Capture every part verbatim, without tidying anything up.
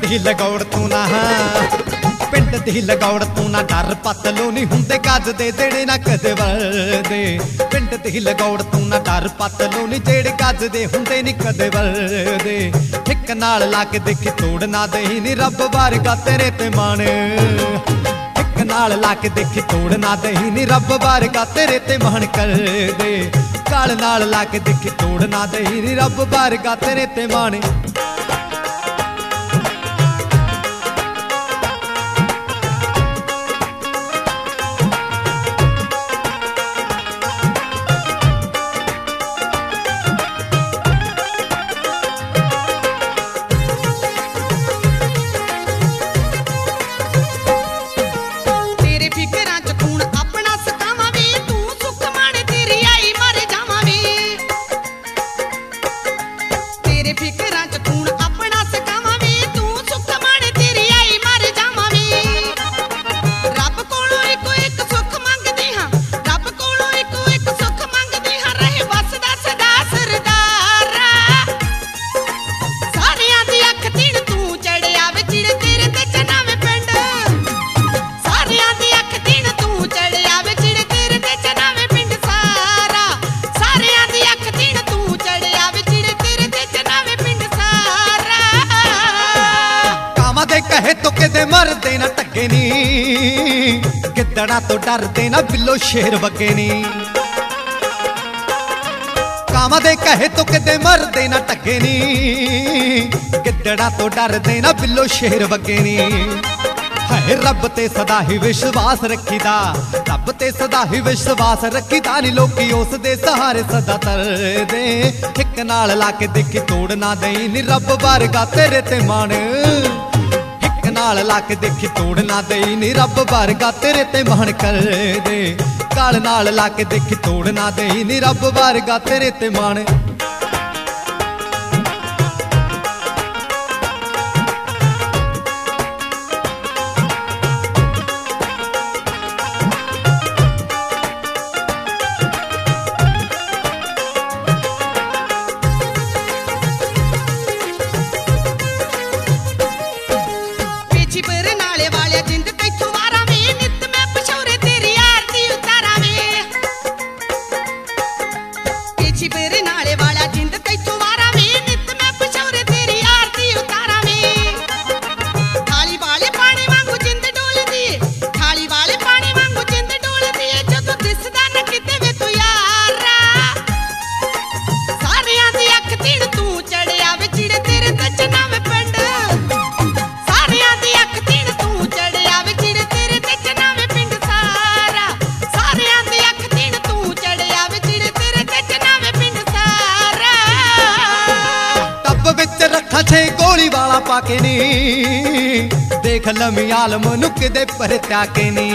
ਦੀ ਲਗੌੜ ਤੂੰ ਨਾ ਪਿੰਡ ਦੀ ਲਗੌੜ ਤੂੰ ਨਾ ਡਰ ਪਤਲੋ ਨਹੀਂ ਹੁੰਦੇ ਗੱਜ ਦੇ ਜਿਹੜੇ ਨਾ ਕਦੇ ਵਰਦੇ ਪਿੰਡ ਦੀ ਲਗੌੜ ਤੂੰ ਨਾ ਡਰ ਪਤਲੋ ਨਹੀਂ ਜਿਹੜੇ ਗੱਜ ਦੇ ਹੁੰਦੇ ਨਹੀਂ ਕਦੇ ਵਰਦੇ ਇੱਕ ਨਾਲ ਲਾ ਕੇ ਦੇਖੀ ਤੋੜ ਨਾ ਦੇਈ ਨੀ ਰੱਬ ਵਰਗਾ ਤੇਰੇ ਤੇ ਮਾਣ ਇੱਕ ਨਾਲ ਲਾ ਕੇ ਦੇਖੀ ਤੋੜ ਨਾ ਦੇਈ ਨੀ ਰੱਬ ਵਰਗਾ ਤੇਰੇ ਤੇ ਮਾਣ ਕਰਦੇ ਕਾਲ ਨਾਲ ਲਾ ਕੇ ਦੇਖੀ ਤੋੜ ਨਾ ਦੇਈ ਨੀ ਰੱਬ ਵਰਗਾ ਤੇਰੇ ਤੇ ਮਾਣ ਕਹੇ ਤੋ ਕਿਤੇ ਮਰਦੇ ਨਾ ਟੱਗੇ ਨੀ ਗਿੱਦੜਾਂ ਤੋਂ ਡਰਦੇ ਨਾ ਬਿੱਲੋ ਸ਼ੇਰ ਵਗੇ ਨੀ ਕਾਵਾਂ ਦੇ ਕਹੇ ਤੋ ਕਿਤੇ ਮਰਦੇ ਨਾ ਟੱਗੇ ਨੀ ਗਿੱਦੜਾਂ ਤੋਂ ਡਰਦੇ ਨਾ ਬਿੱਲੋ ਸ਼ੇਰ ਵਗੇ ਨੀ ਹਾਏ ਰੱਬ ਤੇ ਸਦਾ ਹੀ ਵਿਸ਼ਵਾਸ ਰੱਖੀਦਾ ਰੱਬ ਤੇ ਸਦਾ ਹੀ ਵਿਸ਼ਵਾਸ ਰੱਖੀਦਾ ਨੀ ਲੋਕੀ ਉਸ ਦੇ ਸਹਾਰੇ ਸਦਾ ਤਰਦੇ ਇੱਕ ਨਾਲ ਲਾ ਕੇ ਦੇਖੀ ਤੋੜ ਨਾ ਦੇਈ ਨੀ ਰੱਬ ਵਰਗਾ ਤੇਰੇ ਤੇ ਮਾਣ ਨਾਲ ਲਾ ਕੇ ਦੇਖੀ ਤੋੜ ਨਾ ਦੇਈ ਨੀ ਰੱਬ ਵਰਗਾ ਤੇਰੇ ਤੇ ਮਾਣ ਕਰਦੇ ਕਾਲ ਨਾਲ ਲਾ ਕੇ ਦੇਖੀ ਤੋੜ ਨਾ ਦੇਈ ਨੀ ਰੱਬ ਵਰਗਾ ਤੇਰੇ ਤੇ ਮਾਣ ਛੇ ਗੋਲੀ ਵਾਲਾ ਪਾ ਕੇ ਨੀ ਦੇਖ ਲੰਮੀ ਆਲਮ ਨੂੰ ਕਿਦੇ ਪਰਤਿਆ ਕੇ ਨੀ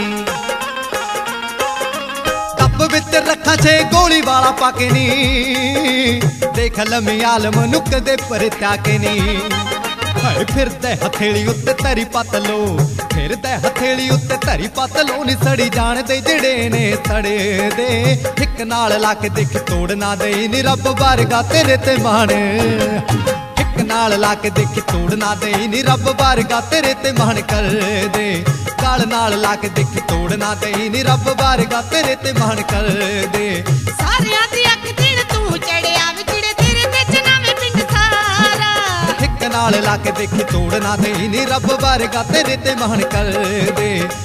ਟੱਬ ਵਿੱਚ ਰੱਖਾਂ ਛੇ ਗੋਲੀ ਵਾਲਾ ਪਾ ਕੇ ਨੀ ਦੇਖ ਲੰਮੀ ਆਲਮ ਨੂੰ ਕਿਦੇ ਪਰਤਿਆ ਕੇ ਨੀ ਹਾਏ ਫਿਰਦੇ ਹਥੇਲੀ ਉੱਤੇ ਧਰੀ ਪਤਲੋ ਫਿਰਦੇ ਹਥੇਲੀ ਉੱਤੇ ਧਰੀ ਪਤਲੋ ਨੀ ਸੜੀ ਜਾਣਦੇ ਜਿਹੜੇ ਨੇ ਸੜੇ ਦੇ ਇੱਕ ਨਾਲ ਲਾ ਕੇ ਦੇਖ ਤੋੜ ਨਾ ਦੇਈ ਨੀ ਰੱਬ ਵਰਗਾ ਤੇਰੇ ਤੇ ਮਾਣ ਨਾਲ ਲਾ ਕੇ ਦੇਖੀ ਤੋੜ ਨਾ ਦੇਈ ਨੀ ਰੱਬ ਵਰਗਾ ਤੇਰੇ ਤੇ ਮਾਣ ਕਰਦੇ ਕਾਲ ਨਾਲ ਲਾ ਕੇ ਦੇਖੀ ਤੋੜ ਨਾ ਦੇਈ ਨੀ ਰੱਬ ਵਰਗਾ ਤੇਰੇ ਤੇ ਮਾਣ ਕਰਦੇ ਸਾਰਿਆਂ ਦੀ ਅੱਖ ਦਿਨ ਤੂੰ ਚੜਿਆ ਵੇ ਜਿਹੜੇ ਤੇਰੇ ਤੇ ਜਨਾਵੇਂ ਪਿੰਡ ਸਾਰਾ ਇੱਕ ਨਾਲ ਲਾ ਕੇ ਦੇਖੀ ਤੋੜ ਨਾ ਦੇਈ ਨੀ ਰੱਬ ਵਰਗਾ ਤੇਰੇ ਤੇ ਮਾਣ ਕਰਦੇ